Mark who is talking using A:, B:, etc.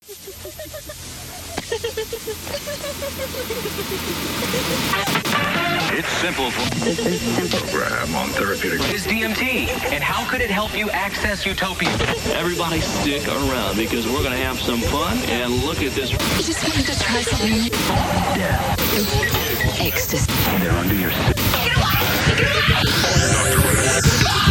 A: It's simple. Program on therapeutic.
B: Is DMT, and how could it help you access utopia?
C: Everybody stick around because we're going to have some fun and look at this.
D: I just wanted to try something.
A: Yeah.
D: Ecstasy.
A: They're under your.
D: Get away! Get away!